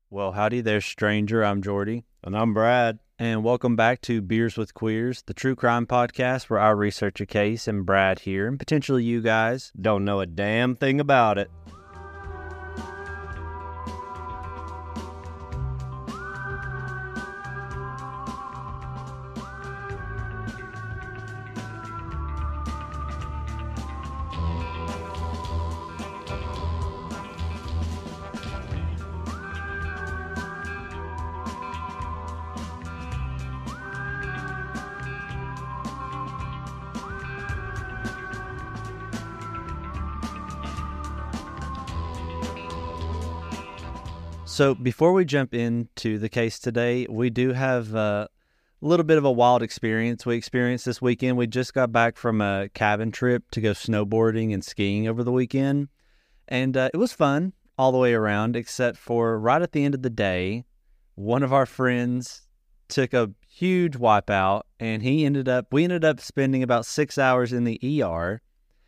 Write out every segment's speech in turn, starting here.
Well, howdy there, stranger. I'm Jordy. And I'm Brad. And welcome back to Beers with Queers, the true crime podcast where I research a case and Brad here, and potentially you guys, don't know a damn thing about it. So before we jump into the case today, we do have a little bit of a wild experience we experienced this weekend. We just got back from a cabin trip to go snowboarding and skiing over the weekend, and it was fun all the way around, except for right at the end of the day, one of our friends took a huge wipeout, and we ended up spending about 6 hours in the ER.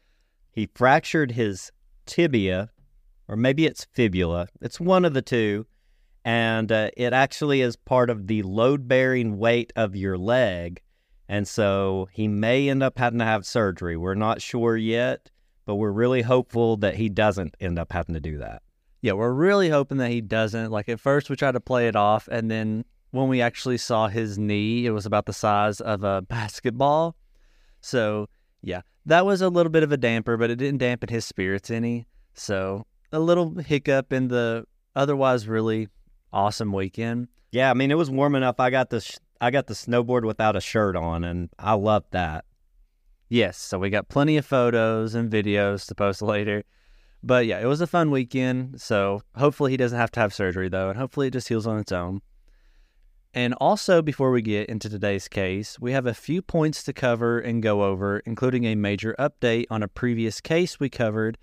He fractured his tibia, or maybe it's fibula. It's one of the two, and it actually is part of the load-bearing weight of your leg, and so he may end up having to have surgery. We're not sure yet, but we're really hopeful that he doesn't end up having to do that. Yeah, we're really hoping that he doesn't. Like, at first we tried to play it off, and then when we actually saw his knee, it was about the size of a basketball. So, yeah, that was a little bit of a damper, but it didn't dampen his spirits any, so a little hiccup in the otherwise really awesome weekend. Yeah, I mean, it was warm enough. I got the snowboard without a shirt on, and I loved that. Yes, so we got plenty of photos and videos to post later. But yeah, it was a fun weekend, so hopefully he doesn't have to have surgery, though, and hopefully it just heals on its own. And also, before we get into today's case, we have a few points to cover and go over, including a major update on a previous case we covered.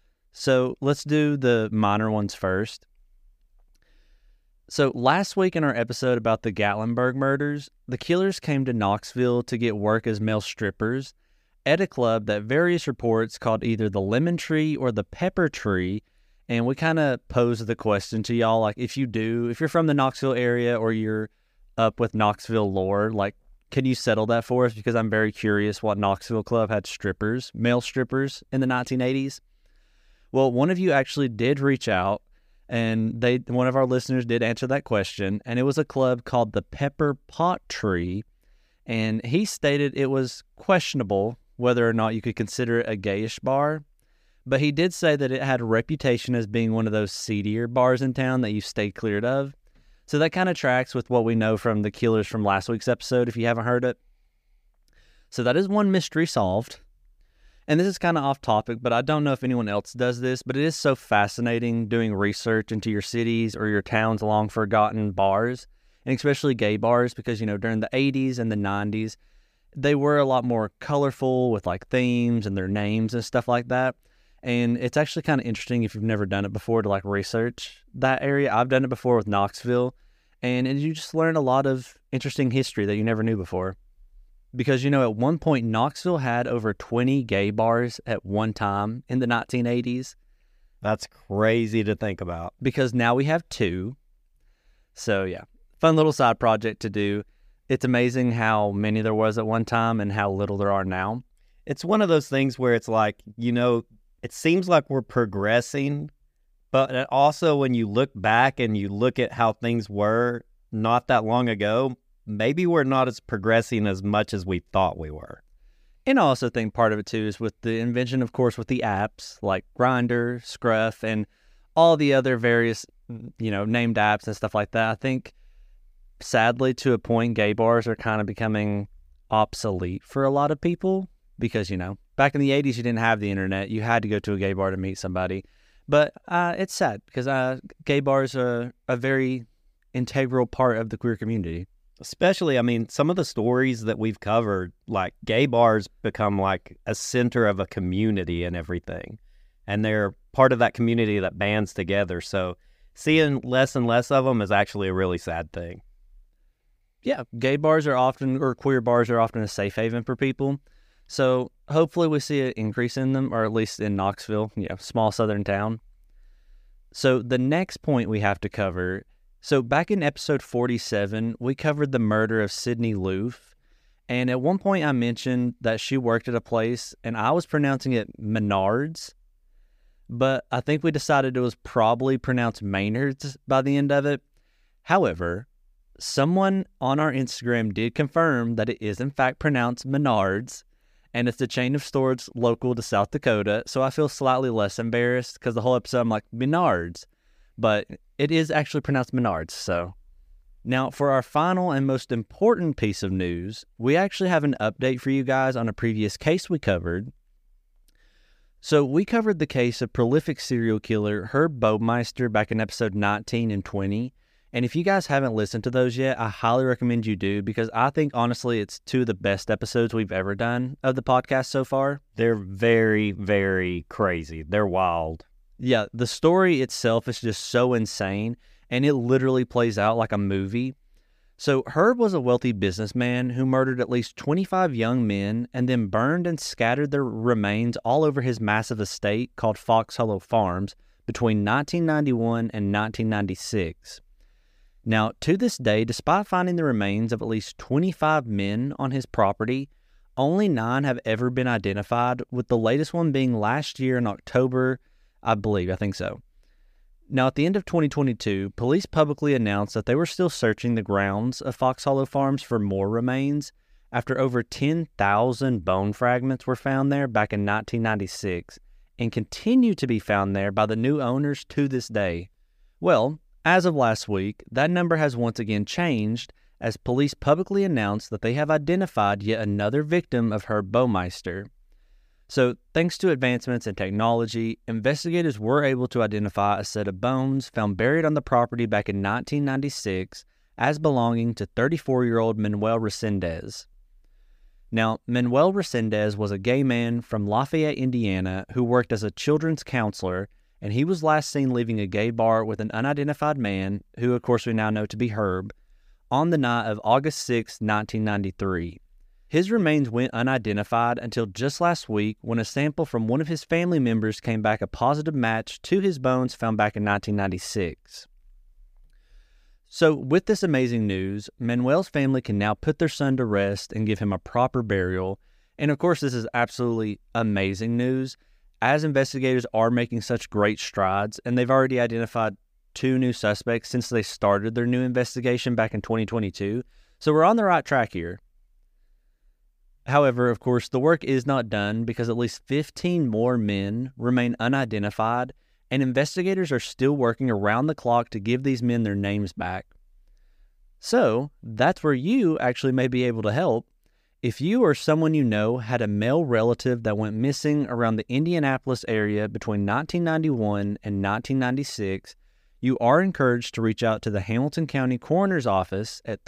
So let's do the minor ones first. So last week in our episode about the Gatlinburg murders, the killers came to Knoxville to get work as male strippers at a club that various reports called either the Lemon Tree or the Pepper Tree. And we kind of posed the question to y'all, like, if you're from the Knoxville area or you're up with Knoxville lore, like, can you settle that for us? Because I'm very curious what Knoxville club had strippers, male strippers in the 1980s. Well, one of you actually did reach out, and one of our listeners did answer that question, and it was a club called the Pepper Pot Tree, and he stated it was questionable whether or not you could consider it a gayish bar, but he did say that it had a reputation as being one of those seedier bars in town that you stay cleared of. So that kind of tracks with what we know from the killers from last week's episode, if you haven't heard it. So that is one mystery solved. And this is kind of off topic, but I don't know if anyone else does this, but it is so fascinating doing research into your cities or your towns along forgotten bars, and especially gay bars, because, during the 80s and the 90s, they were a lot more colorful with like themes and their names and stuff like that. And it's actually kind of interesting if you've never done it before to like research that area. I've done it before with Knoxville, and you just learn a lot of interesting history that you never knew before. Because, at one point, Knoxville had over 20 gay bars at one time in the 1980s. That's crazy to think about. Because now we have 2. So, yeah, fun little side project to do. It's amazing how many there was at one time and how little there are now. It's one of those things where it's like, it seems like we're progressing, but also when you look back and you look at how things were not that long ago, maybe we're not as progressing as much as we thought we were. And I also think part of it, too, is with the invention, of course, with the apps like Grindr, Scruff, and all the other various, named apps and stuff like that. I think, sadly, to a point, gay bars are kind of becoming obsolete for a lot of people because, back in the 80s, you didn't have the internet. You had to go to a gay bar to meet somebody. But it's sad because gay bars are a very integral part of the queer community. Especially, some of the stories that we've covered, like gay bars become like a center of a community and everything. And they're part of that community that bands together. So seeing less and less of them is actually a really sad thing. Yeah, gay bars are often, or queer bars are often a safe haven for people. So hopefully we see an increase in them, or at least in Knoxville, small southern town. So the next point we have to cover So back in episode 47, we covered the murder of Sydney Loof. And at one point I mentioned that she worked at a place and I was pronouncing it Menards. But I think we decided it was probably pronounced Maynards by the end of it. However, someone on our Instagram did confirm that it is in fact pronounced Menards, and it's a chain of stores local to South Dakota, so I feel slightly less embarrassed because the whole episode I'm like, Menards, but it is actually pronounced Menards, so. Now, for our final and most important piece of news, we actually have an update for you guys on a previous case we covered. So we covered the case of prolific serial killer Herb Baumeister back in episode 19 and 20. And if you guys haven't listened to those yet, I highly recommend you do because I think, honestly, it's two of the best episodes we've ever done of the podcast so far. They're very, very crazy. They're wild. Yeah, the story itself is just so insane, and it literally plays out like a movie. So Herb was a wealthy businessman who murdered at least 25 young men and then burned and scattered their remains all over his massive estate called Fox Hollow Farms between 1991 and 1996. Now, to this day, despite finding the remains of at least 25 men on his property, only 9 have ever been identified, with the latest one being last year in October, I think so. Now, at the end of 2022, police publicly announced that they were still searching the grounds of Fox Hollow Farms for more remains after over 10,000 bone fragments were found there back in 1996 and continue to be found there by the new owners to this day. Well, as of last week, that number has once again changed as police publicly announced that they have identified yet another victim of Herb Baumeister. So, thanks to advancements in technology, investigators were able to identify a set of bones found buried on the property back in 1996 as belonging to 34-year-old Manuel Resendez. Now, Manuel Resendez was a gay man from Lafayette, Indiana, who worked as a children's counselor, and he was last seen leaving a gay bar with an unidentified man, who of course we now know to be Herb, on the night of August 6, 1993. His remains went unidentified until just last week when a sample from one of his family members came back a positive match to his bones found back in 1996. So with this amazing news, Manuel's family can now put their son to rest and give him a proper burial. And of course, this is absolutely amazing news, as investigators are making such great strides, and they've already identified 2 new suspects since they started their new investigation back in 2022. So we're on the right track here. However, of course, the work is not done because at least 15 more men remain unidentified, and investigators are still working around the clock to give these men their names back. So, that's where you actually may be able to help. If you or someone you know had a male relative that went missing around the Indianapolis area between 1991 and 1996, you are encouraged to reach out to the Hamilton County Coroner's Office at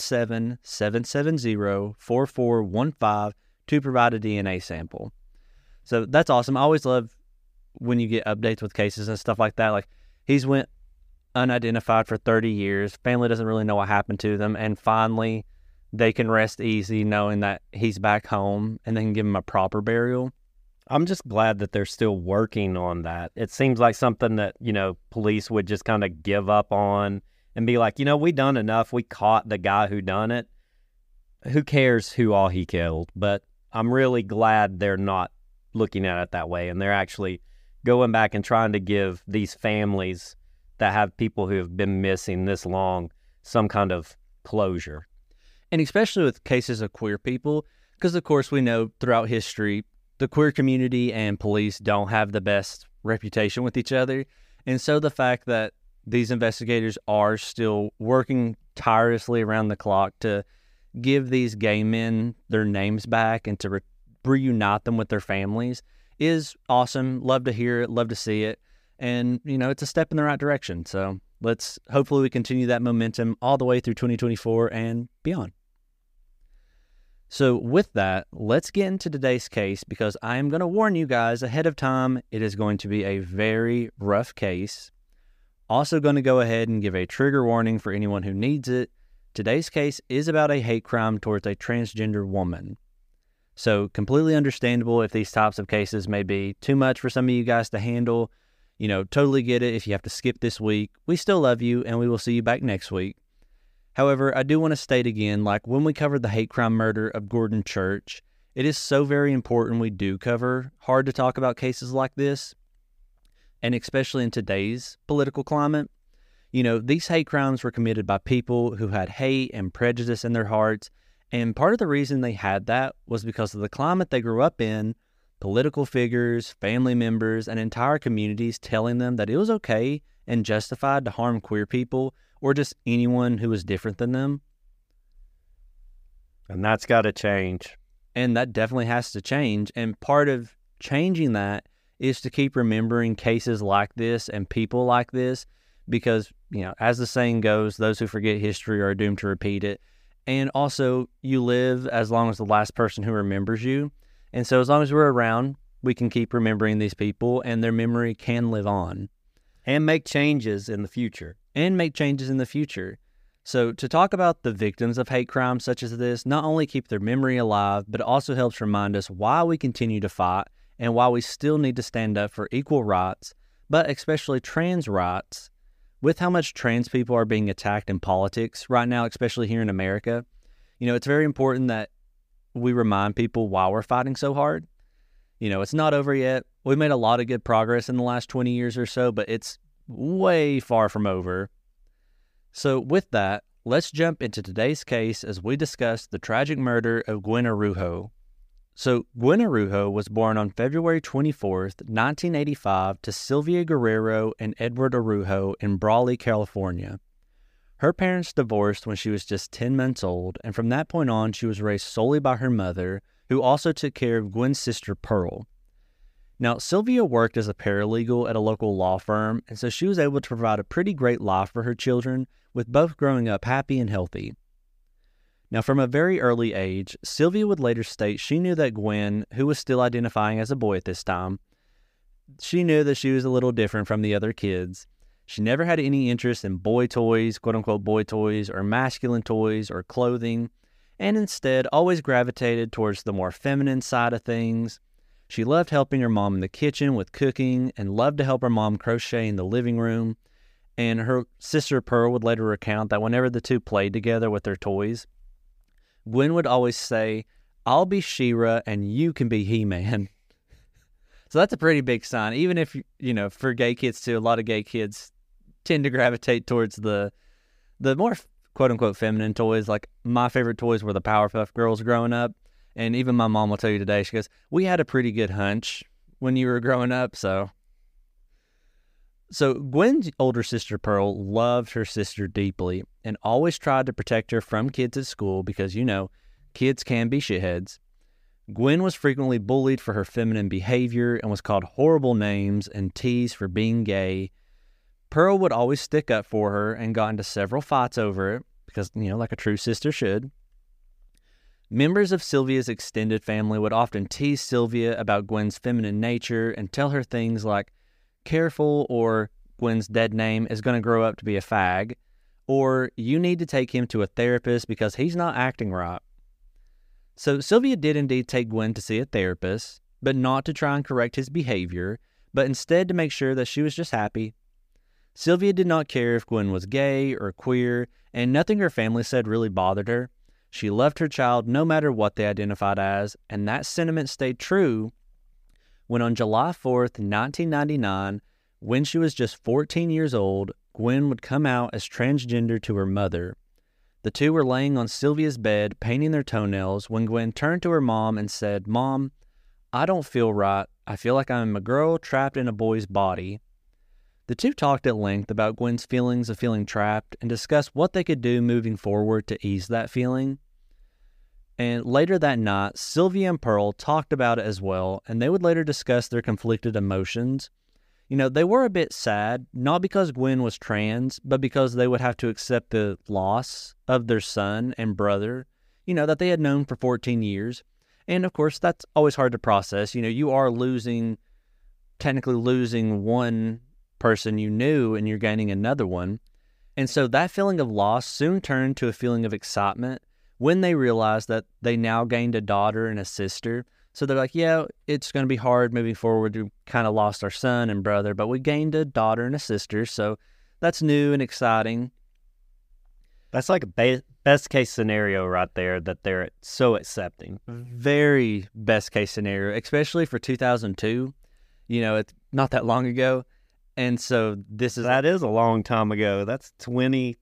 317-770-4415 to provide a DNA sample. So that's awesome. I always love when you get updates with cases and stuff like that. Like, he's went unidentified for 30 years. Family doesn't really know what happened to them. And finally, they can rest easy knowing that he's back home and they can give him a proper burial. I'm just glad that they're still working on that. It seems like something that, police would just kind of give up on and be like, we done enough. We caught the guy who done it. Who cares who all he killed? But I'm really glad they're not looking at it that way. And they're actually going back and trying to give these families that have people who have been missing this long some kind of closure. And especially with cases of queer people, because of course we know throughout history, the queer community and police don't have the best reputation with each other. And so the fact that these investigators are still working tirelessly around the clock to give these gay men their names back and to reunite them with their families is awesome. Love to hear it, love to see it. And, it's a step in the right direction. So hopefully we continue that momentum all the way through 2024 and beyond. So with that, let's get into today's case because I am going to warn you guys ahead of time, it is going to be a very rough case. Also going to go ahead and give a trigger warning for anyone who needs it. Today's case is about a hate crime towards a transgender woman. So completely understandable if these types of cases may be too much for some of you guys to handle. Totally get it if you have to skip this week. We still love you, and we will see you back next week. However, I do want to state again, like when we covered the hate crime murder of Gordon Church, it is so very important we do cover hard to talk about cases like this, and especially in today's political climate. These hate crimes were committed by people who had hate and prejudice in their hearts, and part of the reason they had that was because of the climate they grew up in, political figures, family members, and entire communities telling them that it was okay and justified to harm queer people or just anyone who was different than them. And that's got to change. And that definitely has to change. And part of changing that is to keep remembering cases like this and people like this because, as the saying goes, those who forget history are doomed to repeat it. And also, you live as long as the last person who remembers you. And so as long as we're around, we can keep remembering these people and their memory can live on. And make changes in the future. So to talk about the victims of hate crimes such as this, not only keep their memory alive, but it also helps remind us why we continue to fight and why we still need to stand up for equal rights, but especially trans rights. With how much trans people are being attacked in politics right now, especially here in America, it's very important that we remind people why we're fighting so hard. It's not over yet. We've made a lot of good progress in the last 20 years or so, but it's way far from over. So with that, let's jump into today's case as we discuss the tragic murder of Gwen Araujo. So Gwen Araujo was born on February 24th, 1985 to Sylvia Guerrero and Edward Araujo in Brawley, California. Her parents divorced when she was just 10 months old, and from that point on, she was raised solely by her mother, who also took care of Gwen's sister, Pearl. Now, Sylvia worked as a paralegal at a local law firm, and so she was able to provide a pretty great life for her children, with both growing up happy and healthy. Now, from a very early age, Sylvia would later state she knew that Gwen, who was still identifying as a boy at this time, she knew that she was a little different from the other kids. She never had any interest in boy toys, quote-unquote boy toys, or masculine toys, or clothing, and instead always gravitated towards the more feminine side of things. She loved helping her mom in the kitchen with cooking and loved to help her mom crochet in the living room. And her sister Pearl would later recount that whenever the two played together with their toys, Gwen would always say, "I'll be She-Ra and you can be He-Man." So that's a pretty big sign. Even if, for gay kids too, a lot of gay kids tend to gravitate towards the more quote-unquote feminine toys. Like my favorite toys were the Powerpuff Girls growing up. And even my mom will tell you today, she goes, "We had a pretty good hunch when you were growing up." So Gwen's older sister, Pearl, loved her sister deeply and always tried to protect her from kids at school because, kids can be shitheads. Gwen was frequently bullied for her feminine behavior and was called horrible names and teased for being gay. Pearl would always stick up for her and got into several fights over it because, like a true sister should. Members of Sylvia's extended family would often tease Sylvia about Gwen's feminine nature and tell her things like, "Careful," or "Gwen's dead name is going to grow up to be a fag," or "You need to take him to a therapist because he's not acting right." So Sylvia did indeed take Gwen to see a therapist, but not to try and correct his behavior, but instead to make sure that she was just happy. Sylvia did not care if Gwen was gay or queer, and nothing her family said really bothered her. She loved her child no matter what they identified as, and that sentiment stayed true when on July 4th, 1999, when she was just 14 years old, Gwen would come out as transgender to her mother. The two were laying on Sylvia's bed painting their toenails when Gwen turned to her mom and said, "Mom, I don't feel right. I feel like I'm a girl trapped in a boy's body." The two talked at length about Gwen's feelings of feeling trapped and discussed what they could do moving forward to ease that feeling. And later that night, Sylvia and Pearl talked about it as well, and they would later discuss their conflicted emotions. They were a bit sad, not because Gwen was trans, but because they would have to accept the loss of their son and brother, that they had known for 14 years. And of course, that's always hard to process. You are technically losing one person you knew and you're gaining another one. And so that feeling of loss soon turned to a feeling of excitement when they realized that they now gained a daughter and a sister. So they're like, yeah, it's going to be hard moving forward. We kind of lost our son and brother, but we gained a daughter and a sister. So that's new and exciting. That's like a best case scenario right there that they're so accepting. Very best case scenario, especially for 2002. It's not that long ago. And so that is a long time ago. That's 22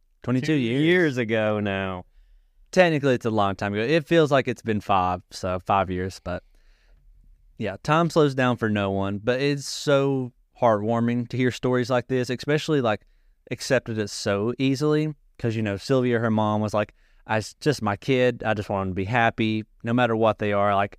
years ago now. Technically, it's a long time ago. It feels like it's been 5 years. But yeah, time slows down for no one. But it's so heartwarming to hear stories like this, especially like accepted it so easily. Because, Sylvia, her mom, was like, it's just my kid. I just want them to be happy no matter what they are. Like,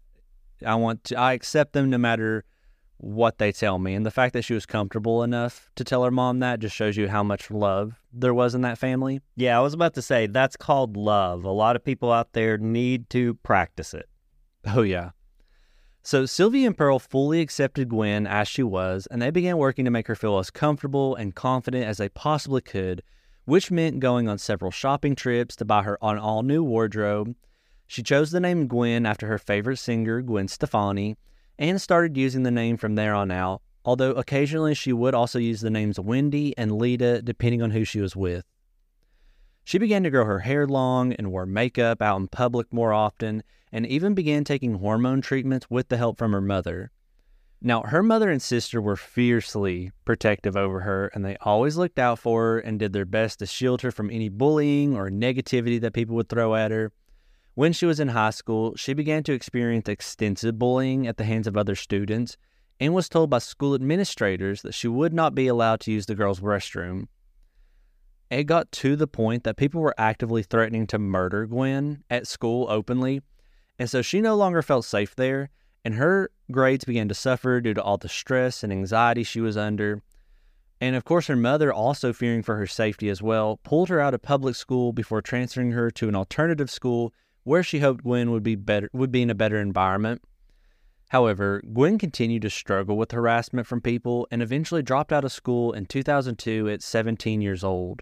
I accept them no matter what they tell me. And the fact that she was comfortable enough to tell her mom that just shows you how much love there was in that family. Yeah, I was about to say, that's called love. A lot of people out there need to practice it. Oh, yeah. So Sylvia and Pearl fully accepted Gwen as she was, and they began working to make her feel as comfortable and confident as they possibly could, which meant going on several shopping trips to buy her an all-new wardrobe. She chose the name Gwen after her favorite singer, Gwen Stefani, and started using the name from there on out, although occasionally she would also use the names Wendy and Lita depending on who she was with. She began to grow her hair long and wore makeup out in public more often, and even began taking hormone treatments with the help from her mother. Now, her mother and sister were fiercely protective over her, and they always looked out for her and did their best to shield her from any bullying or negativity that people would throw at her. When she was in high school, she began to experience extensive bullying at the hands of other students and was told by school administrators that she would not be allowed to use the girls' restroom. It got to the point that people were actively threatening to murder Gwen at school openly, and so she no longer felt safe there, and her grades began to suffer due to all the stress and anxiety she was under. And of course, her mother, also fearing for her safety as well, pulled her out of public school before transferring her to an alternative school where she hoped Gwen would be in a better environment. However, Gwen continued to struggle with harassment from people and eventually dropped out of school in 2002 at 17 years old.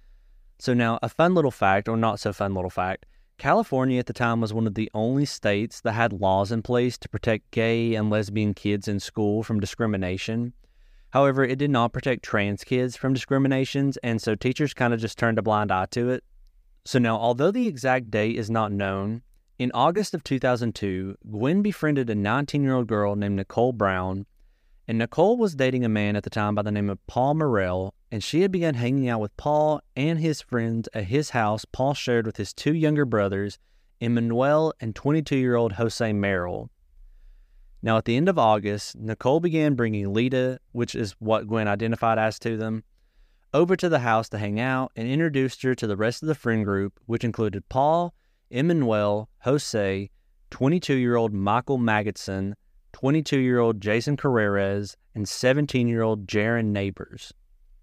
So now, a fun little fact, or not so fun little fact, California at the time was one of the only states that had laws in place to protect gay and lesbian kids in school from discrimination. However, it did not protect trans kids from discriminations, and so teachers kind of just turned a blind eye to it. So now, although the exact date is not known, in August of 2002, Gwen befriended a 19-year-old girl named Nicole Brown, and Nicole was dating a man at the time by the name of Paul Morrell, and she had begun hanging out with Paul and his friends at his house Paul shared with his 2 younger brothers, Emmanuel and 22-year-old Jose Merrill. Now, at the end of August, Nicole began bringing Lita, which is what Gwen identified as to them, over to the house to hang out and introduced her to the rest of the friend group, which included Paul, Emmanuel, Jose, 22-year-old Michael Magidson, 22-year-old Jason Carreras, and 17-year-old Jaron Neighbors.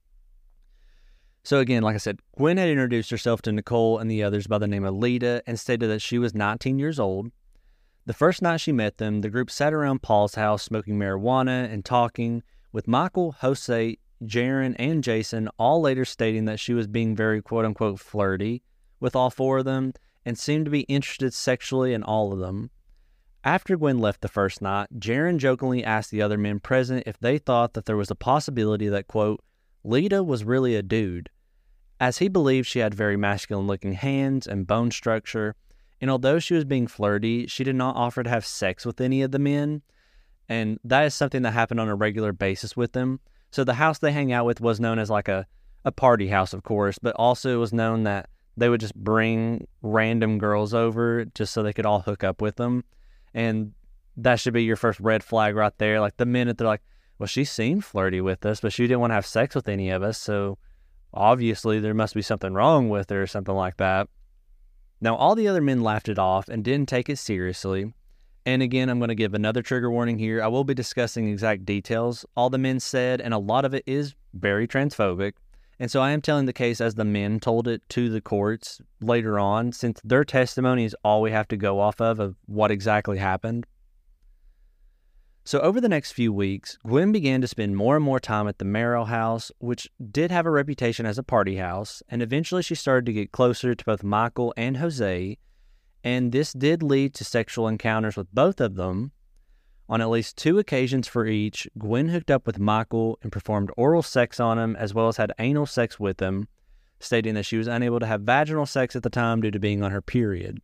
So again, like I said, Gwen had introduced herself to Nicole and the others by the name of Lita and stated that she was 19 years old. The first night she met them, the group sat around Paul's house smoking marijuana and talking, with Michael, Jose, Jaron, and Jason all later stating that she was being very quote-unquote flirty with all 4 of them and seemed to be interested sexually in all of them. After Gwen left the first night, Jaron jokingly asked the other men present if they thought that there was a possibility that, quote, Lita was really a dude, as he believed she had very masculine-looking hands and bone structure, and although she was being flirty, she did not offer to have sex with any of the men, and that is something that happened on a regular basis with them. So the house they hang out with was known as like a party house, of course, but also it was known that they would just bring random girls over just so they could all hook up with them. And that should be your first red flag right there. Like the minute they're like, well, she seemed flirty with us, but she didn't want to have sex with any of us, so obviously there must be something wrong with her or something like that. Now, all the other men laughed it off and didn't take it seriously. And again, I'm going to give another trigger warning here. I will be discussing exact details all the men said, and a lot of it is very transphobic. And so I am telling the case as the men told it to the courts later on, since their testimony is all we have to go off of what exactly happened. So over the next few weeks, Gwen began to spend more and more time at the Merrill house, which did have a reputation as a party house, and eventually she started to get closer to both Michael and Jose, and this did lead to sexual encounters with both of them. On at least 2 occasions for each, Gwen hooked up with Michael and performed oral sex on him, as well as had anal sex with him, stating that she was unable to have vaginal sex at the time due to being on her period.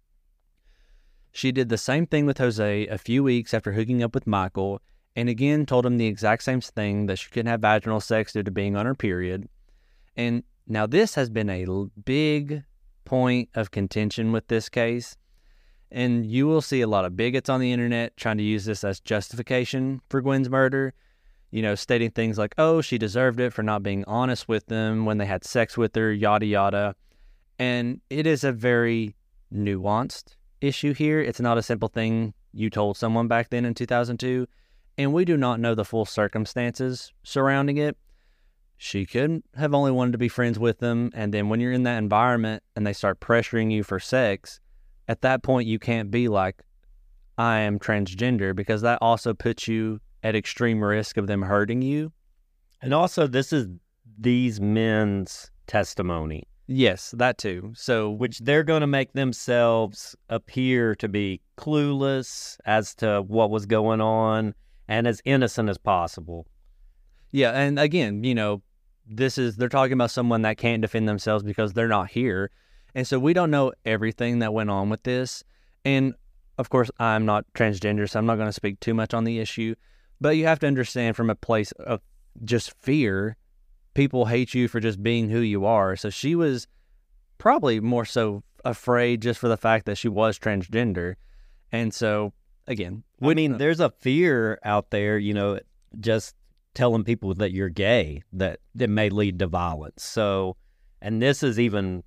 She did the same thing with Jose a few weeks after hooking up with Michael, and again told him the exact same thing, that she couldn't have vaginal sex due to being on her period. And now this has been a big point of contention with this case, and you will see a lot of bigots on the internet trying to use this as justification for Gwen's murder, stating things like, oh, she deserved it for not being honest with them when they had sex with her, yada yada. And it is a very nuanced issue here. It's not a simple thing you told someone back then in 2002, and we do not know the full circumstances surrounding it. She could have only wanted to be friends with them, and then when you're in that environment and they start pressuring you for sex, at that point you can't be like, I am transgender, because that also puts you at extreme risk of them hurting you. And also, this is these men's testimony. Yes, that too. So, which they're going to make themselves appear to be clueless as to what was going on and as innocent as possible. Yeah, and again, they're talking about someone that can't defend themselves because they're not here. And so we don't know everything that went on with this. And of course, I'm not transgender, so I'm not going to speak too much on the issue. But you have to understand, from a place of just fear, people hate you for just being who you are. So she was probably more so afraid just for the fact that she was transgender. And so, again, there's a fear out there, just telling people that you're gay, that may lead to violence. So, and this is even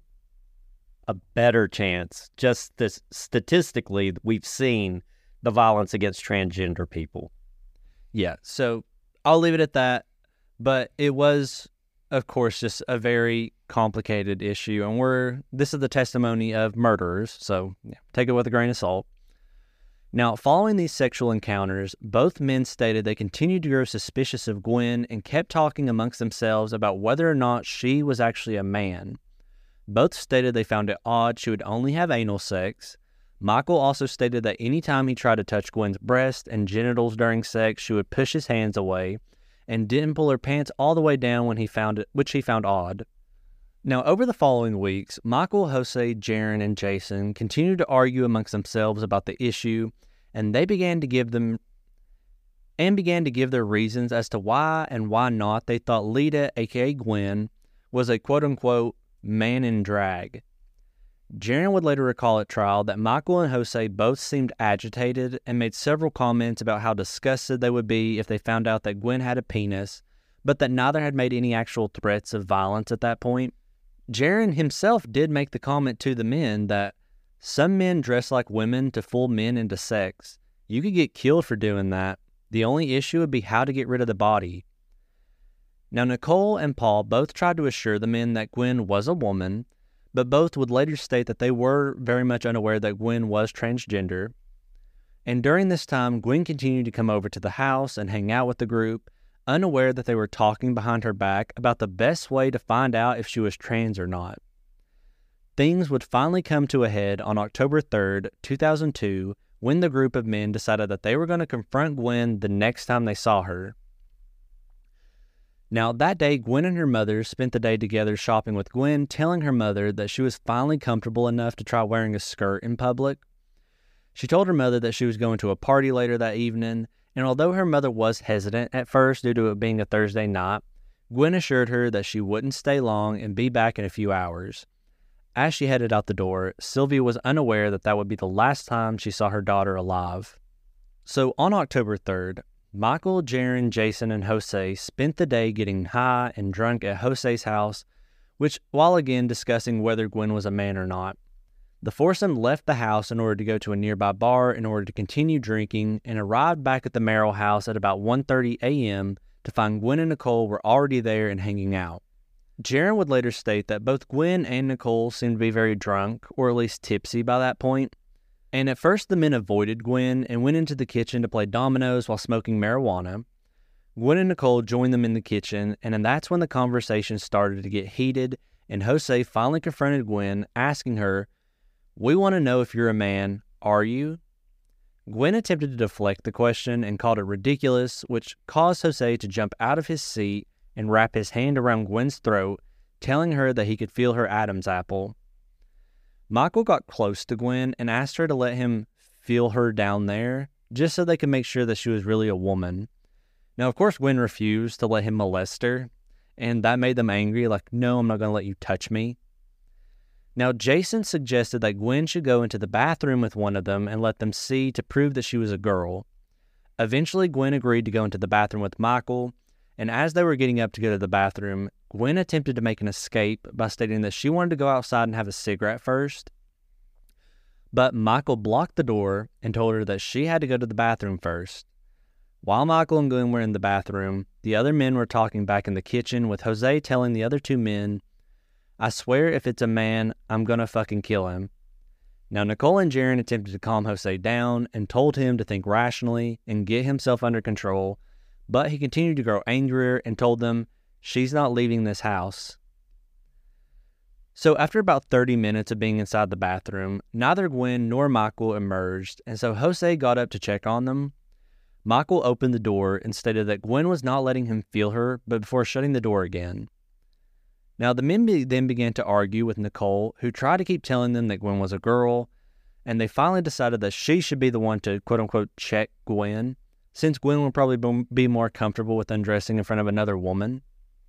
a better chance. Just this, statistically, we've seen the violence against transgender people. Yeah, so I'll leave it at that. But it was, of course, just a very complicated issue, and this is the testimony of murderers, so take it with a grain of salt. Now, following these sexual encounters, both men stated they continued to grow suspicious of Gwen and kept talking amongst themselves about whether or not she was actually a man. Both stated they found it odd she would only have anal sex. Michael also stated that anytime he tried to touch Gwen's breast and genitals during sex, she would push his hands away and didn't pull her pants all the way down when he found it, which he found odd. Now, over the following weeks, Michael, Jose, Jaren, and Jason continued to argue amongst themselves about the issue, and they began to give their reasons as to why and why not they thought Lita, aka Gwen, was a quote-unquote man in drag. Jaren would later recall at trial that Michael and Jose both seemed agitated and made several comments about how disgusted they would be if they found out that Gwen had a penis, but that neither had made any actual threats of violence at that point. Jaren himself did make the comment to the men that some men dress like women to fool men into sex. You could get killed for doing that. The only issue would be how to get rid of the body. Now, Nicole and Paul both tried to assure the men that Gwen was a woman, but both would later state that they were very much unaware that Gwen was transgender. And during this time, Gwen continued to come over to the house and hang out with the group, unaware that they were talking behind her back about the best way to find out if she was trans or not. Things would finally come to a head on October 3rd, 2002, when the group of men decided that they were going to confront Gwen the next time they saw her. Now, that day, Gwen and her mother spent the day together shopping with Gwen, telling her mother that she was finally comfortable enough to try wearing a skirt in public. She told her mother that she was going to a party later that evening, and although her mother was hesitant at first due to it being a Thursday night, Gwen assured her that she wouldn't stay long and be back in a few hours. As she headed out the door, Sylvia was unaware that that would be the last time she saw her daughter alive. So on October 3rd, Michael, Jaren, Jason, and Jose spent the day getting high and drunk at Jose's house, which, while again discussing whether Gwen was a man or not. The foursome left the house in order to go to a nearby bar in order to continue drinking and arrived back at the Merrill house at about 1:30 a.m. to find Gwen and Nicole were already there and hanging out. Jaren would later state that both Gwen and Nicole seemed to be very drunk, or at least tipsy by that point. And at first the men avoided Gwen and went into the kitchen to play dominoes while smoking marijuana. Gwen and Nicole joined them in the kitchen, and that's when the conversation started to get heated, and Jose finally confronted Gwen, asking her "We want to know if you're a man. Are you?" Gwen attempted to deflect the question and called it ridiculous, which caused Jose to jump out of his seat and wrap his hand around Gwen's throat, telling her that he could feel her Adam's apple. Michael got close to Gwen and asked her to let him feel her down there, just so they could make sure that she was really a woman. Now, of course, Gwen refused to let him molest her, and that made them angry, like, "No, I'm not going to let you touch me." Now, Jason suggested that Gwen should go into the bathroom with one of them and let them see to prove that she was a girl. Eventually, Gwen agreed to go into the bathroom with Michael, and as they were getting up to go to the bathroom, Gwen attempted to make an escape by stating that she wanted to go outside and have a cigarette first. But Michael blocked the door and told her that she had to go to the bathroom first. While Michael and Gwen were in the bathroom, the other men were talking back in the kitchen, with Jose telling the other two men, "I swear if it's a man, I'm gonna fucking kill him." Now, Nicole and Jaren attempted to calm Jose down and told him to think rationally and get himself under control, but he continued to grow angrier and told them, "She's not leaving this house." So after about 30 minutes of being inside the bathroom, neither Gwen nor Michael emerged, and so Jose got up to check on them. Michael opened the door and stated that Gwen was not letting him feel her, but before shutting the door again. Now, the men then began to argue with Nicole, who tried to keep telling them that Gwen was a girl, and they finally decided that she should be the one to quote-unquote check Gwen, since Gwen would probably be more comfortable with undressing in front of another woman.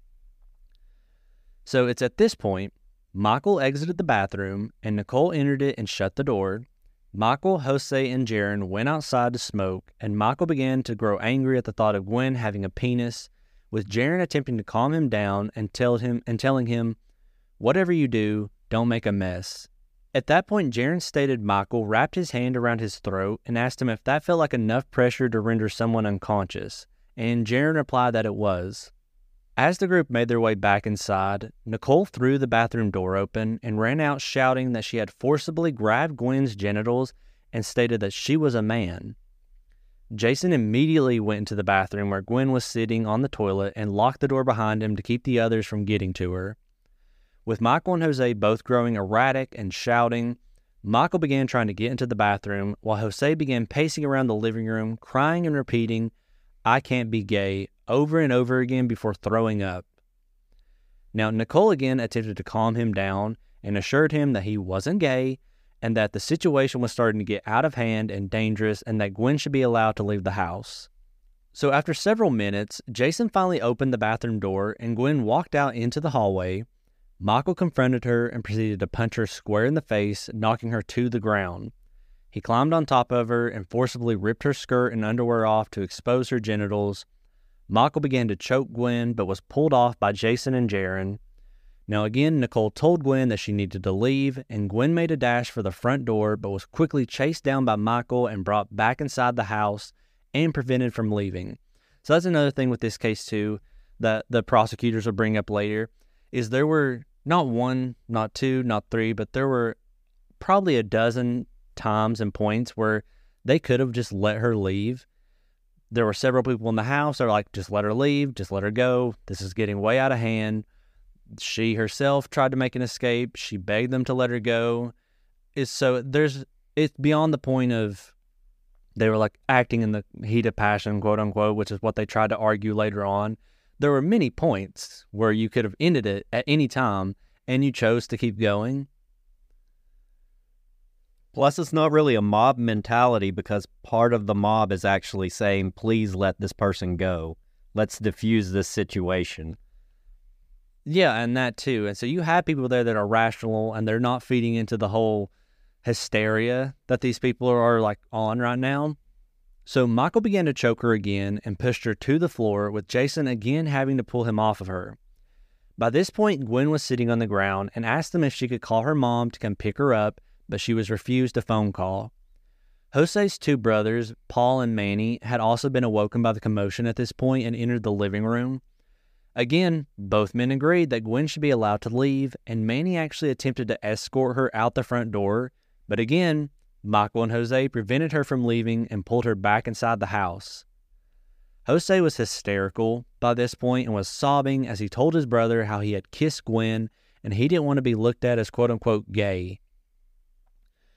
So it's at this point, Michael exited the bathroom, and Nicole entered it and shut the door. Michael, Jose, and Jaren went outside to smoke, and Michael began to grow angry at the thought of Gwen having a penis, with Jaren attempting to calm him down and telling him, "Whatever you do, don't make a mess." At that point, Jaren stated Michael wrapped his hand around his throat and asked him if that felt like enough pressure to render someone unconscious, and Jaren replied that it was. As the group made their way back inside, Nicole threw the bathroom door open and ran out shouting that she had forcibly grabbed Gwen's genitals and stated that she was a man. Jason immediately went into the bathroom where Gwen was sitting on the toilet and locked the door behind him to keep the others from getting to her. With Michael and Jose both growing erratic and shouting, Michael began trying to get into the bathroom while Jose began pacing around the living room, crying and repeating, "I can't be gay," over and over again before throwing up. Now, Nicole again attempted to calm him down and assured him that he wasn't gay and that the situation was starting to get out of hand and dangerous and that Gwen should be allowed to leave the house. So after several minutes, Jason finally opened the bathroom door and Gwen walked out into the hallway. Michael confronted her and proceeded to punch her square in the face, knocking her to the ground. He climbed on top of her and forcibly ripped her skirt and underwear off to expose her genitals. Michael began to choke Gwen, but was pulled off by Jason and Jaren. Now again, Nicole told Gwen that she needed to leave, and Gwen made a dash for the front door, but was quickly chased down by Michael and brought back inside the house and prevented from leaving. So that's another thing with this case too, that the prosecutors will bring up later, is there were not one, not two, not three, but there were probably a dozen times and points where they could have just let her leave. There were several people in the house that were like, just let her leave, just let her go. This is getting way out of hand. She herself tried to make an escape. She begged them to let her go. It's beyond the point of they were like acting in the heat of passion, quote unquote, which is what they tried to argue later on. There were many points where you could have ended it at any time and you chose to keep going. Plus, it's not really a mob mentality because part of the mob is actually saying, please let this person go. Let's diffuse this situation. Yeah, and that too. And so you have people there that are rational and they're not feeding into the whole hysteria that these people are like on right now. So Michael began to choke her again and pushed her to the floor, with Jason again having to pull him off of her. By this point, Gwen was sitting on the ground and asked them if she could call her mom to come pick her up, but she was refused a phone call. Jose's two brothers, Paul and Manny, had also been awoken by the commotion at this point and entered the living room. Again, both men agreed that Gwen should be allowed to leave, and Manny actually attempted to escort her out the front door, but again, Michael and Jose prevented her from leaving and pulled her back inside the house. Jose was hysterical by this point and was sobbing as he told his brother how he had kissed Gwen and he didn't want to be looked at as quote-unquote gay.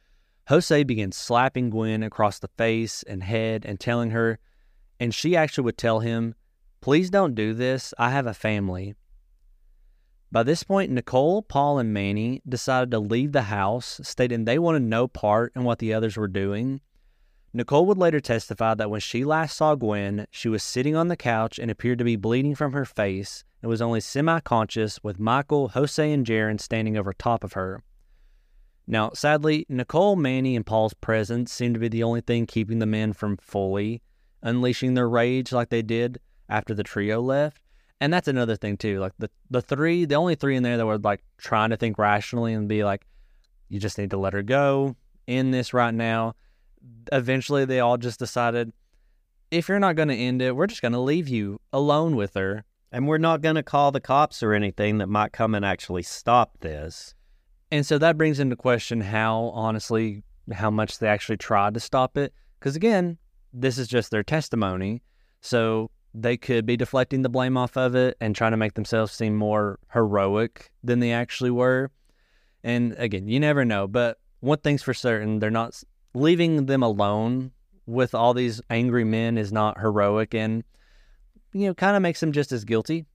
Jose began slapping Gwen across the face and head and telling her, and she actually would tell him, "Please don't do this. I have a family." By this point, Nicole, Paul, and Manny decided to leave the house, stating they wanted no part in what the others were doing. Nicole would later testify that when she last saw Gwen, she was sitting on the couch and appeared to be bleeding from her face and was only semi-conscious, with Michael, Jose, and Jaron standing over top of her. Now, sadly, Nicole, Manny, and Paul's presence seemed to be the only thing keeping the men from fully unleashing their rage like they did after the trio left. And that's another thing, too. Like, the only three in there that were, like, trying to think rationally and be like, you just need to let her go, end this right now. Eventually, they all just decided, if you're not going to end it, we're just going to leave you alone with her. And we're not going to call the cops or anything that might come and actually stop this. And so that brings into question how much they actually tried to stop it. Because again, this is just their testimony. So they could be deflecting the blame off of it and trying to make themselves seem more heroic than they actually were. And again, you never know. But one thing's for certain, they're not leaving them alone with all these angry men is not heroic, and kind of makes them just as guilty.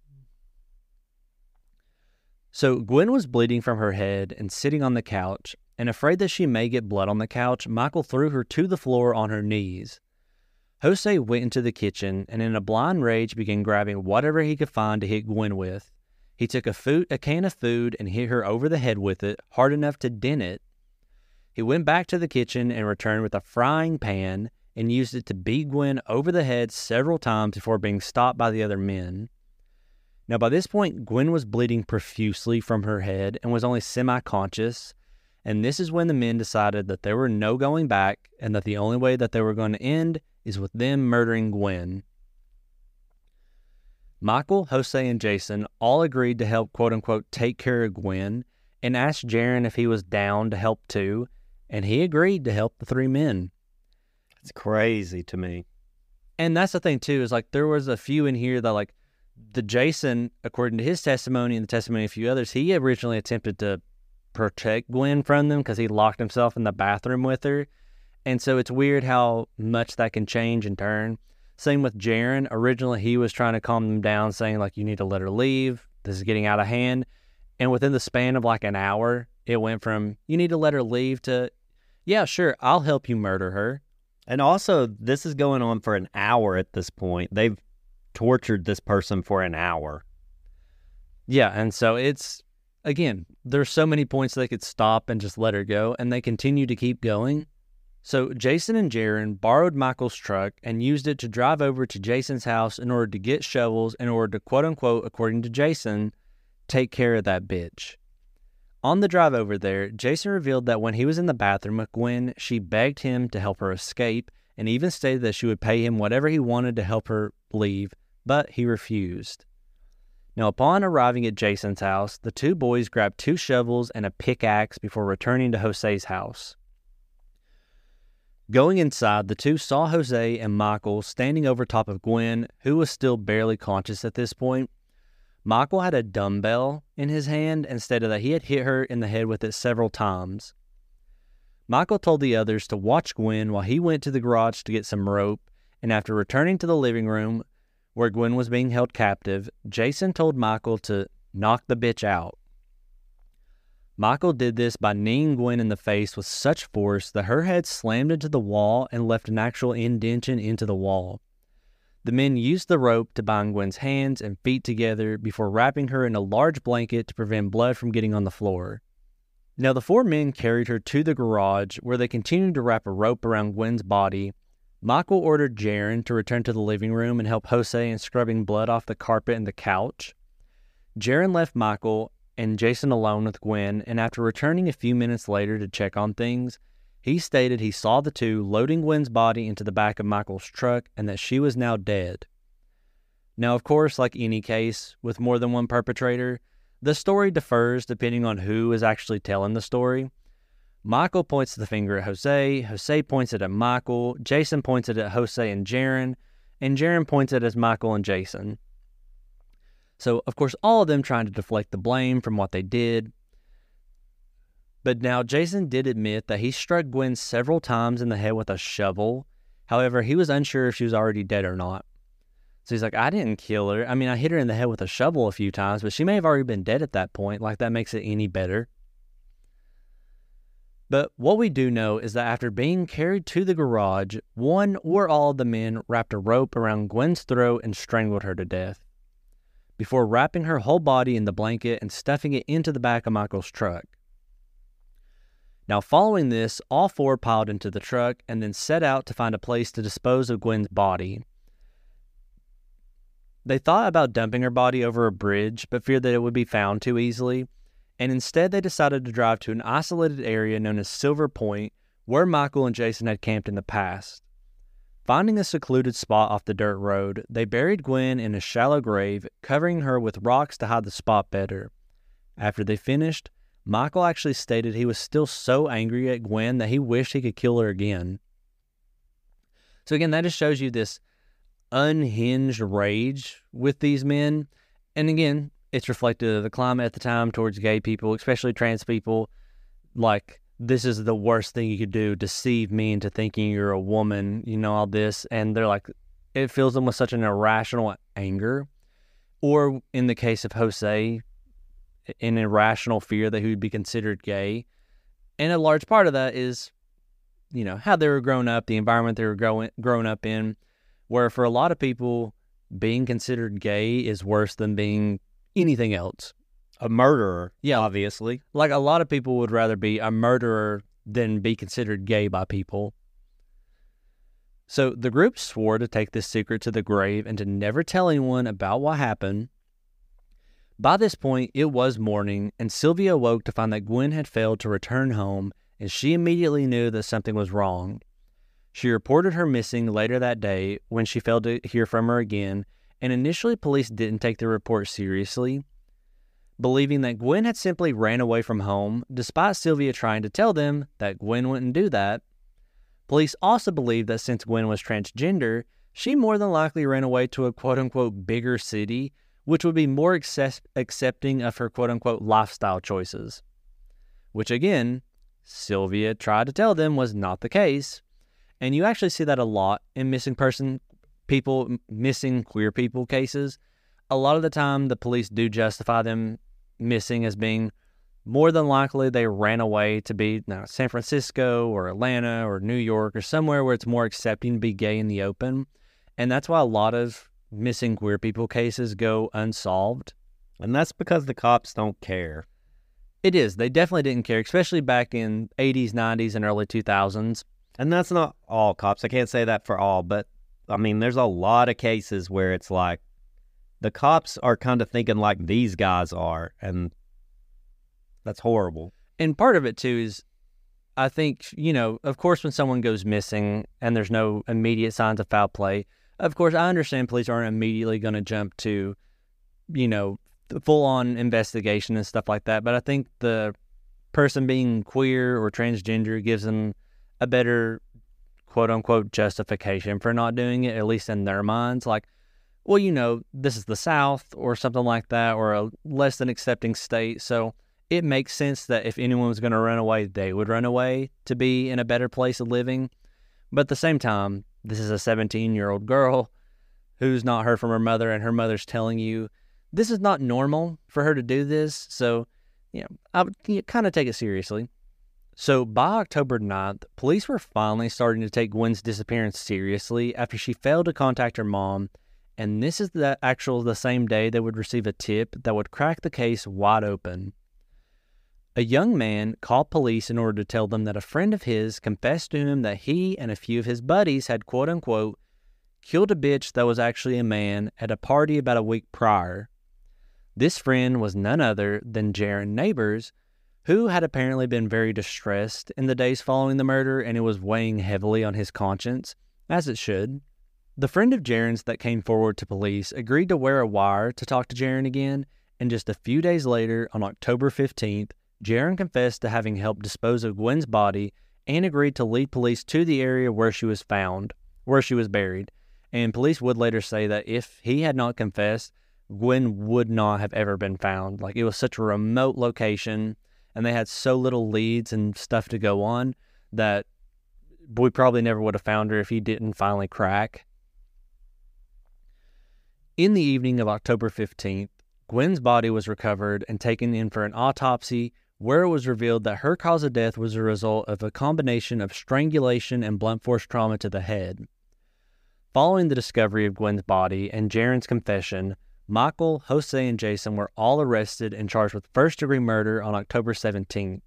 So Gwen was bleeding from her head and sitting on the couch, and afraid that she may get blood on the couch, Michael threw her to the floor on her knees. Jose went into the kitchen and in a blind rage began grabbing whatever he could find to hit Gwen with. He took a can of food and hit her over the head with it, hard enough to dent it. He went back to the kitchen and returned with a frying pan and used it to beat Gwen over the head several times before being stopped by the other men. Now, by this point, Gwen was bleeding profusely from her head and was only semi-conscious, and this is when the men decided that there were no going back and that the only way that they were going to end is with them murdering Gwen. Michael, Jose, and Jason all agreed to help quote-unquote take care of Gwen and asked Jaron if he was down to help too, and he agreed to help the three men. It's crazy to me. And that's the thing too, is like there was a few in here that like the Jason, according to his testimony and the testimony of a few others, he originally attempted to protect Gwen from them because he locked himself in the bathroom with her. And so it's weird how much that can change and turn. Same with Jaron. Originally, he was trying to calm them down, saying like, you need to let her leave. This is getting out of hand. And within the span of like an hour, it went from, you need to let her leave to, yeah, sure, I'll help you murder her. And also, this is going on for an hour at this point. They've tortured this person for an hour. Yeah, and so it's, again, there's so many points they could stop and just let her go, and they continue to keep going. So Jason and Jaron borrowed Michael's truck and used it to drive over to Jason's house in order to get shovels in order to, quote-unquote, according to Jason, take care of that bitch. On the drive over there, Jason revealed that when he was in the bathroom with Gwen, she begged him to help her escape and even stated that she would pay him whatever he wanted to help her leave, but he refused. Now, upon arriving at Jason's house, the two boys grabbed 2 shovels and a pickaxe before returning to Jose's house. Going inside, the two saw Jose and Michael standing over top of Gwen, who was still barely conscious at this point. Michael had a dumbbell in his hand and stated that he had hit her in the head with it several times. Michael told the others to watch Gwen while he went to the garage to get some rope, and after returning to the living room where Gwen was being held captive, Jason told Michael to knock the bitch out. Michael did this by kneeing Gwen in the face with such force that her head slammed into the wall and left an actual indentation into the wall. The men used the rope to bind Gwen's hands and feet together before wrapping her in a large blanket to prevent blood from getting on the floor. Now, the 4 men carried her to the garage where they continued to wrap a rope around Gwen's body. Michael ordered Jaron to return to the living room and help Jose in scrubbing blood off the carpet and the couch. Jaron left Michael and Jason alone with Gwen, and after returning a few minutes later to check on things, he stated he saw the two loading Gwen's body into the back of Michael's truck and that she was now dead. Now, of course, like any case with more than one perpetrator, the story differs depending on who is actually telling the story. Michael points the finger at Jose, Jose points it at Michael, Jason points it at Jose and Jaron points it at Michael and Jason. So, of course, all of them trying to deflect the blame from what they did. But now Jason did admit that he struck Gwen several times in the head with a shovel. However, he was unsure if she was already dead or not. So he's like, I didn't kill her. I mean, I hit her in the head with a shovel a few times, but she may have already been dead at that point. Like, that makes it any better. But what we do know is that after being carried to the garage, one or all of the men wrapped a rope around Gwen's throat and strangled her to death, before wrapping her whole body in the blanket and stuffing it into the back of Michael's truck. Now, following this, all four piled into the truck and then set out to find a place to dispose of Gwen's body. They thought about dumping her body over a bridge, but feared that it would be found too easily, and instead they decided to drive to an isolated area known as Silver Point, where Michael and Jason had camped in the past. Finding a secluded spot off the dirt road, they buried Gwen in a shallow grave, covering her with rocks to hide the spot better. After they finished, Michael actually stated he was still so angry at Gwen that he wished he could kill her again. So again, that just shows you this unhinged rage with these men. And again, it's reflective of the climate at the time towards gay people, especially trans people. Like, this is the worst thing you could do, deceive me into thinking you're a woman, you know, all this. And they're like, it fills them with such an irrational anger. Or in the case of Jose, an irrational fear that he would be considered gay. And a large part of that is, you know, how they were grown up, the environment they were grown up in, where for a lot of people, being considered gay is worse than being anything else. A murderer, yeah, obviously. Like, a lot of people would rather be a murderer than be considered gay by people. So the group swore to take this secret to the grave and to never tell anyone about what happened. By this point, it was morning, and Sylvia awoke to find that Gwen had failed to return home, and she immediately knew that something was wrong. She reported her missing later that day when she failed to hear from her again, and initially police didn't take the report seriously, believing that Gwen had simply ran away from home, despite Sylvia trying to tell them that Gwen wouldn't do that. Police also believed that since Gwen was transgender, she more than likely ran away to a quote-unquote bigger city, which would be more accepting of her quote-unquote lifestyle choices. Which again, Sylvia tried to tell them was not the case. And you actually see that a lot in missing queer people cases. A lot of the time, the police do justify them missing as being more than likely they ran away to be San Francisco or Atlanta or New York or somewhere where it's more accepting to be gay in the open. And that's why a lot of missing queer people cases go unsolved. And that's because the cops don't care. It is. They definitely didn't care, especially back in 80s, 90s, and early 2000s. And that's not all cops. I can't say that for all, but I mean, there's a lot of cases where it's like the cops are kind of thinking like these guys are, and that's horrible. And part of it, too, is I think, you know, of course, when someone goes missing and there's no immediate signs of foul play, of course, I understand police aren't immediately going to jump to, you know, full-on investigation and stuff like that. But I think the person being queer or transgender gives them a better quote-unquote justification for not doing it, at least in their minds. Like, well, you know, this is the South or something like that, or a less than accepting state. So it makes sense that if anyone was going to run away, they would run away to be in a better place of living. But at the same time, this is a 17-year-old girl who's not heard from her mother, and her mother's telling you this is not normal for her to do this. So, you know, I would kind of take it seriously. So by October 9th, police were finally starting to take Gwen's disappearance seriously after she failed to contact her mom, and this is the same day they would receive a tip that would crack the case wide open. A young man called police in order to tell them that a friend of his confessed to him that he and a few of his buddies had quote-unquote killed a bitch that was actually a man at a party about a week prior. This friend was none other than Jaron Neighbors, who had apparently been very distressed in the days following the murder, and it was weighing heavily on his conscience, as it should. The friend of Jaron's that came forward to police agreed to wear a wire to talk to Jaron again, and just a few days later, on October 15th, Jaron confessed to having helped dispose of Gwen's body and agreed to lead police to the area where she was buried. And police would later say that if he had not confessed, Gwen would not have ever been found. Like, it was such a remote location. and they had so little leads and stuff to go on that we probably never would have found her if he didn't finally crack. In the evening of October 15th, Gwen's body was recovered and taken in for an autopsy, where it was revealed that her cause of death was a result of a combination of strangulation and blunt force trauma to the head. Following the discovery of Gwen's body and Jaren's confession, Michael, Jose, and Jason were all arrested and charged with first-degree murder on October 17th.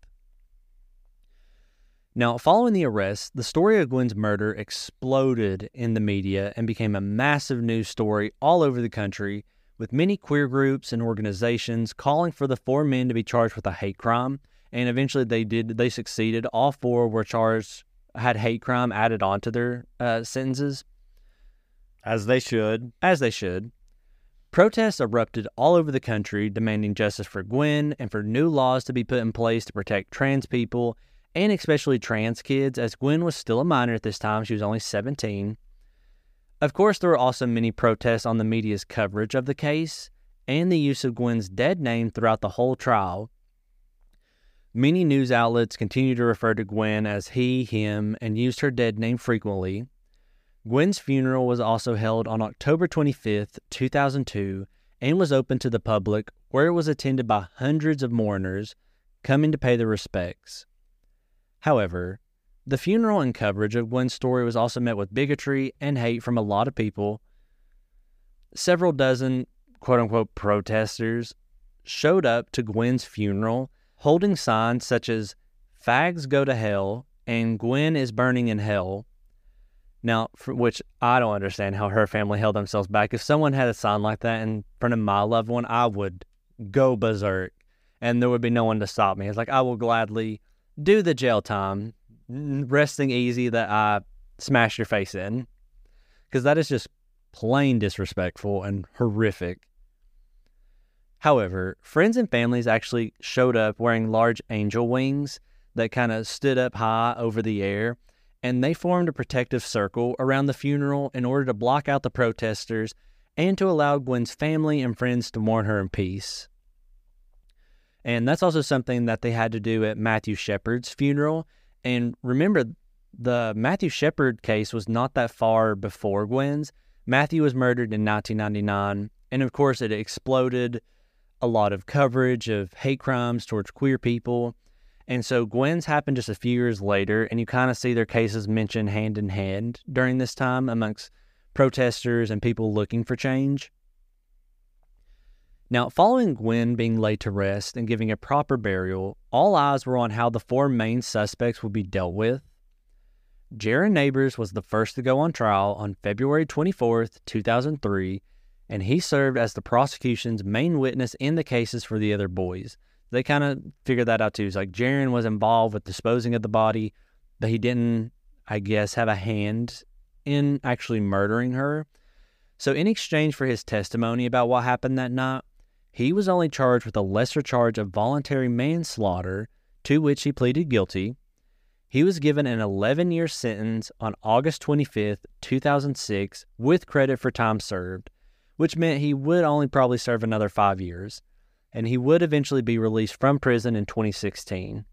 Now, following the arrest, the story of Gwen's murder exploded in the media and became a massive news story all over the country, with many queer groups and organizations calling for the 4 men to be charged with a hate crime, and eventually they succeeded. All 4 were charged, had hate crime added onto their sentences. As they should. Protests erupted all over the country demanding justice for Gwen and for new laws to be put in place to protect trans people, and especially trans kids, as Gwen was still a minor at this time. She was only 17. Of course, there were also many protests on the media's coverage of the case and the use of Gwen's dead name throughout the whole trial. Many news outlets continued to refer to Gwen as he, him, and used her dead name frequently. Gwen's funeral was also held on October 25th, 2002, and was open to the public, where it was attended by hundreds of mourners coming to pay their respects. However, the funeral and coverage of Gwen's story was also met with bigotry and hate from a lot of people. Several dozen quote-unquote protesters showed up to Gwen's funeral holding signs such as "Fags go to hell" and "Gwen is burning in hell." Now, for which I don't understand how her family held themselves back. If someone had a sign like that in front of my loved one, I would go berserk, and there would be no one to stop me. It's like, I will gladly do the jail time, resting easy that I smashed your face in, because that is just plain disrespectful and horrific. However, friends and families actually showed up wearing large angel wings that kind of stood up high over the air, and they formed a protective circle around the funeral in order to block out the protesters and to allow Gwen's family and friends to mourn her in peace. And that's also something that they had to do at Matthew Shepard's funeral. And remember, the Matthew Shepard case was not that far before Gwen's. Matthew was murdered in 1999, and of course it exploded a lot of coverage of hate crimes towards queer people. And so Gwen's happened just a few years later, and you kind of see their cases mentioned hand in hand during this time amongst protesters and people looking for change. Now, following Gwen being laid to rest and giving a proper burial, all eyes were on how the 4 main suspects would be dealt with. Jaren Neighbors was the first to go on trial on February 24th, 2003, and he served as the prosecution's main witness in the cases for the other boys. They kind of figured that out too. It's like Jaren was involved with disposing of the body, but he didn't, I guess, have a hand in actually murdering her. So in exchange for his testimony about what happened that night, he was only charged with a lesser charge of voluntary manslaughter, to which he pleaded guilty. He was given an 11-year sentence on August 25th, 2006, with credit for time served, which meant he would only probably serve another 5 years, and he would eventually be released from prison in 2016.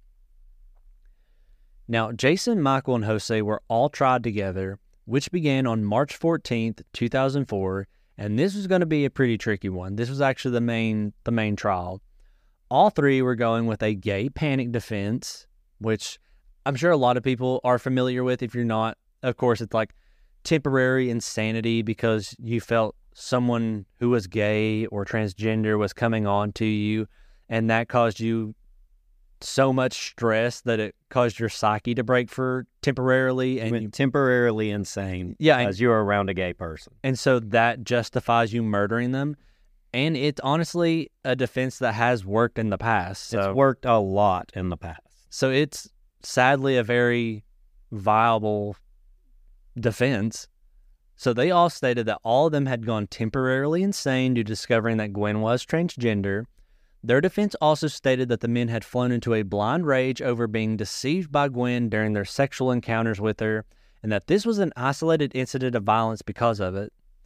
Now, Jason, Michael, and Jose were all tried together, which began on March 14th, 2004, and this was going to be a pretty tricky one. This was actually the main trial. All 3 were going with a gay panic defense, which I'm sure a lot of people are familiar with. If you're not, of course, it's like temporary insanity because you felt someone who was gay or transgender was coming on to you, and that caused you so much stress that it caused your psyche to break for temporarily. And you temporarily insane. Yeah. As you were around a gay person. And so that justifies you murdering them. And it's honestly a defense that has worked in the past. So, it's worked a lot in the past. So it's sadly a very viable defense. So they all stated that all of them had gone temporarily insane due to discovering that Gwen was transgender. Their defense also stated that the men had flown into a blind rage over being deceived by Gwen during their sexual encounters with her, and that this was an isolated incident of violence because of it.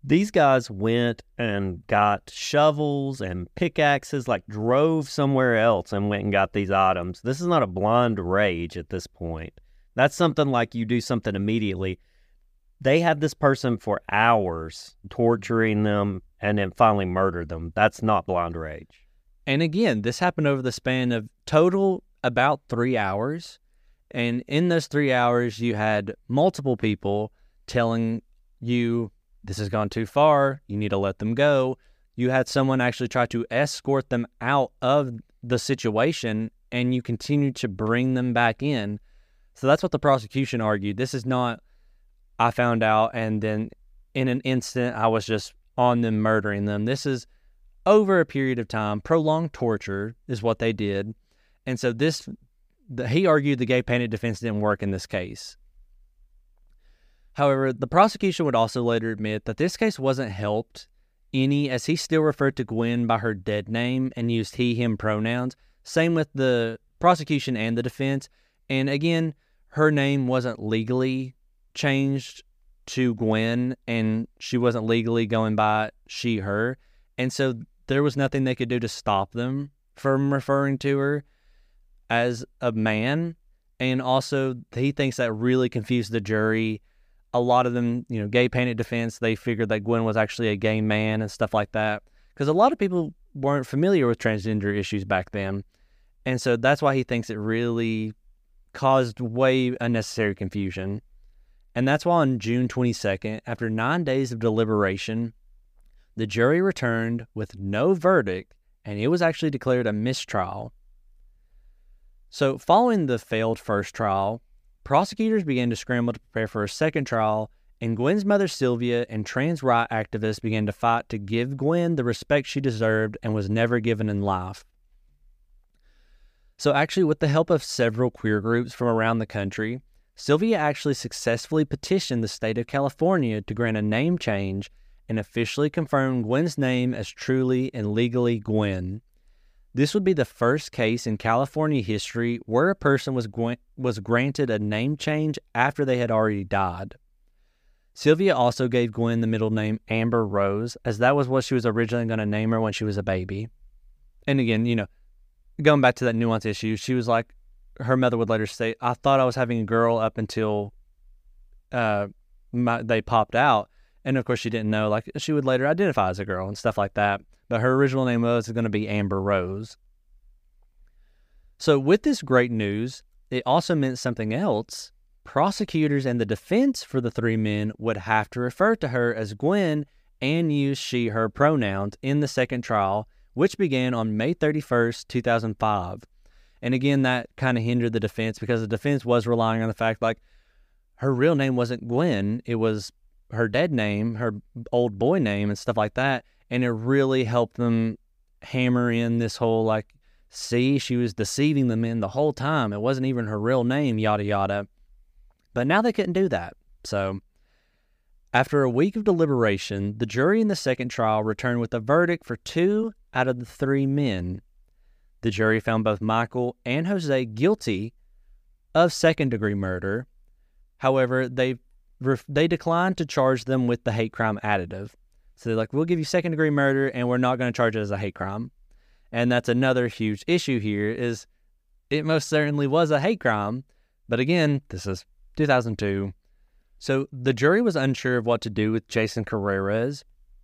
These guys went and got shovels and pickaxes, like drove somewhere else and went and got these items. This is not a blind rage at this point. That's something like you do something immediately. They had this person for hours, torturing them, and then finally murdered them. That's not blind rage. And again, this happened over the span of total about 3 hours. And in those 3 hours, you had multiple people telling you, this has gone too far, you need to let them go. You had someone actually try to escort them out of the situation, and you continue to bring them back in. So that's what the prosecution argued. This is not, I found out, and then in an instant, I was just on them murdering them. This is over a period of time. Prolonged torture is what they did. And so he argued the gay panic defense didn't work in this case. However, the prosecution would also later admit that this case wasn't helped any, as he still referred to Gwen by her dead name and used he, him pronouns. Same with the prosecution and the defense. And again, her name wasn't legally changed to Gwen, and she wasn't legally going by she, her. And so there was nothing they could do to stop them from referring to her as a man. And also, he thinks that really confused the jury. A lot of them, gay panic defense, they figured that Gwen was actually a gay man and stuff like that. Because a lot of people weren't familiar with transgender issues back then. And so that's why he thinks it really caused way unnecessary confusion. And that's why on June 22nd, after 9 days of deliberation, the jury returned with no verdict, and it was actually declared a mistrial. So following the failed first trial, prosecutors began to scramble to prepare for a second trial, and Gwen's mother Sylvia and trans rights activists began to fight to give Gwen the respect she deserved and was never given in life. So actually, with the help of several queer groups from around the country, Sylvia actually successfully petitioned the state of California to grant a name change and officially confirm Gwen's name as truly and legally Gwen. This would be the first case in California history where a person was granted a name change after they had already died. Sylvia also gave Gwen the middle name Amber Rose, as that was what she was originally going to name her when she was a baby. And again, going back to that nuance issue, she was like, her mother would later say, I thought I was having a girl up until they popped out. And of course, she didn't know, like, she would later identify as a girl and stuff like that. But her original name was going to be Amber Rose. So with this great news, it also meant something else. Prosecutors and the defense for the three men would have to refer to her as Gwen and use she, her pronouns in the second trial, which began on May 31st, 2005. And again, that kind of hindered the defense because the defense was relying on the fact, like, her real name wasn't Gwen. It was her dead name, her old boy name and stuff like that. And it really helped them hammer in this whole, like, see, she was deceiving them in the whole time. It wasn't even her real name, yada, yada. But now they couldn't do that. So after a week of deliberation, the jury in the second trial returned with a verdict for 2 out of the 3 men. The jury found both Michael and Jose guilty of second-degree murder. However, they declined to charge them with the hate crime additive. So they're like, we'll give you second-degree murder, and we're not going to charge it as a hate crime. And that's another huge issue here, is it most certainly was a hate crime. But again, this is 2002. So the jury was unsure of what to do with Jason Carreras,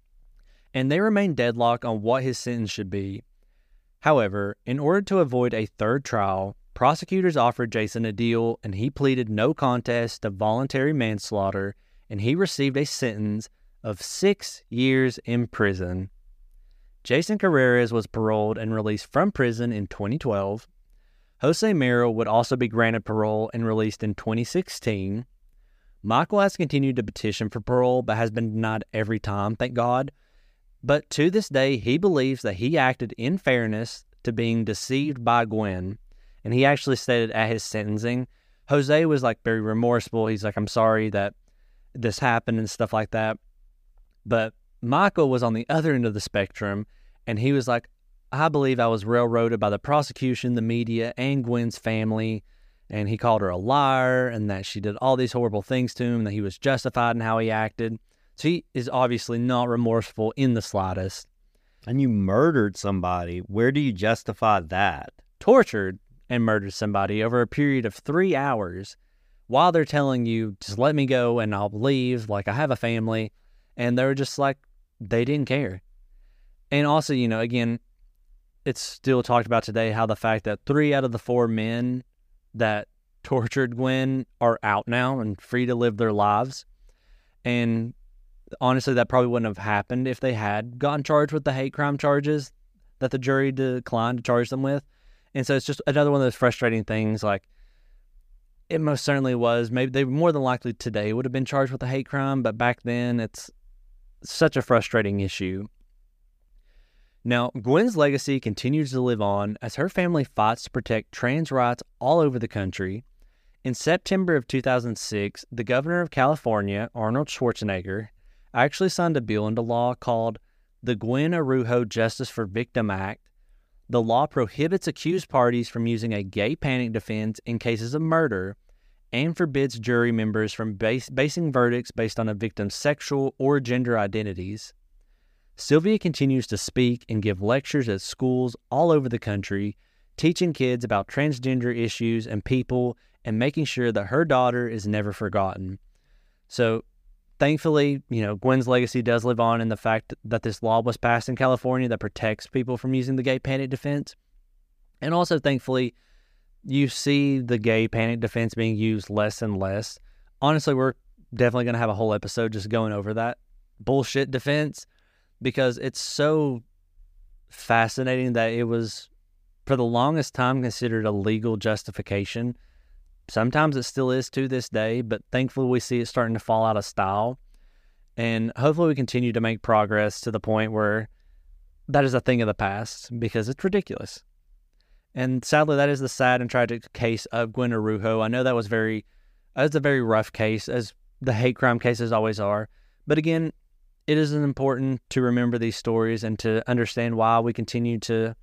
and they remained deadlocked on what his sentence should be. However, in order to avoid a third trial, prosecutors offered Jason a deal, and he pleaded no contest to voluntary manslaughter, and he received a sentence of 6 years in prison. Jason Carreras was paroled and released from prison in 2012. Jose Merrill would also be granted parole and released in 2016. Michael has continued to petition for parole, but has been denied every time, thank God. But to this day, he believes that he acted in fairness to being deceived by Gwen. And he actually stated at his sentencing, Jose was like very remorseful. He's like, I'm sorry that this happened and stuff like that. But Michael was on the other end of the spectrum, and he was like, I believe I was railroaded by the prosecution, the media, and Gwen's family. And he called her a liar and that she did all these horrible things to him, and that he was justified in how he acted. So he is obviously not remorseful in the slightest. And you murdered somebody. Where do you justify that? Tortured and murdered somebody over a period of 3 hours while they're telling you, just let me go and I'll leave, like I have a family. And they were just like, they didn't care. And also, again, it's still talked about today how the fact that 3 out of the 4 men that tortured Gwen are out now and free to live their lives. And honestly, that probably wouldn't have happened if they had gotten charged with the hate crime charges that the jury declined to charge them with. And so it's just another one of those frustrating things. Like, it most certainly was. Maybe they more than likely today would have been charged with a hate crime, but back then it's such a frustrating issue. Now, Gwen's legacy continues to live on as her family fights to protect trans rights all over the country. In September of 2006, the governor of California, Arnold Schwarzenegger, actually signed a bill into law called the Gwen Araujo Justice for Victim Act. The law prohibits accused parties from using a gay panic defense in cases of murder and forbids jury members from basing verdicts based on a victim's sexual or gender identities. Sylvia continues to speak and give lectures at schools all over the country, teaching kids about transgender issues and people and making sure that her daughter is never forgotten. So, thankfully, Gwen's legacy does live on in the fact that this law was passed in California that protects people from using the gay panic defense. And also, thankfully, you see the gay panic defense being used less and less. Honestly, we're definitely going to have a whole episode just going over that bullshit defense, because it's so fascinating that it was, for the longest time, considered a legal justification. Sometimes it still is to this day, but thankfully we see it starting to fall out of style. And hopefully we continue to make progress to the point where that is a thing of the past, because it's ridiculous. And sadly, that is the sad and tragic case of Gwen Araujo. I know that was a very rough case, as the hate crime cases always are. But again, it is important to remember these stories and to understand why we continue to,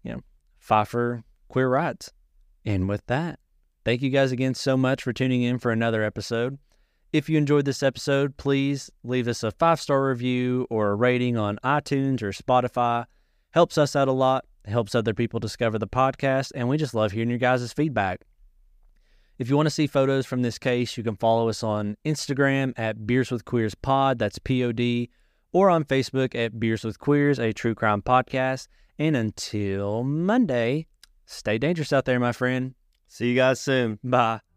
fight for queer rights. And with that, thank you guys again so much for tuning in for another episode. If you enjoyed this episode, please leave us a 5-star review or a rating on iTunes or Spotify. Helps us out a lot. It helps other people discover the podcast, and we just love hearing your guys' feedback. If you want to see photos from this case, you can follow us on Instagram at Beers with Queers Pod, that's POD, or on Facebook at Beers with Queers, a true crime podcast. And until Monday, stay dangerous out there, my friend. See you guys soon. Bye.